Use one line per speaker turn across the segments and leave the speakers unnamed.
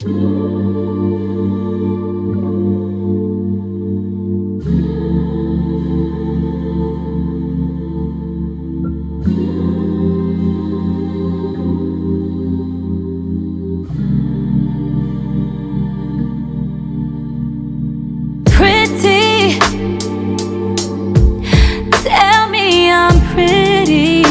Pretty, tell me I'm pretty.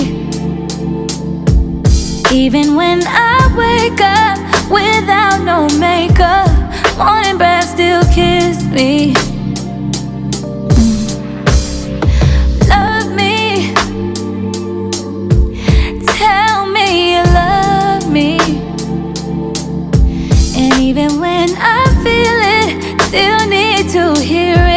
Even when I wake up without no makeup, morning breath still kiss me. Love me, tell me you love me. And even when I feel it, still need to hear it.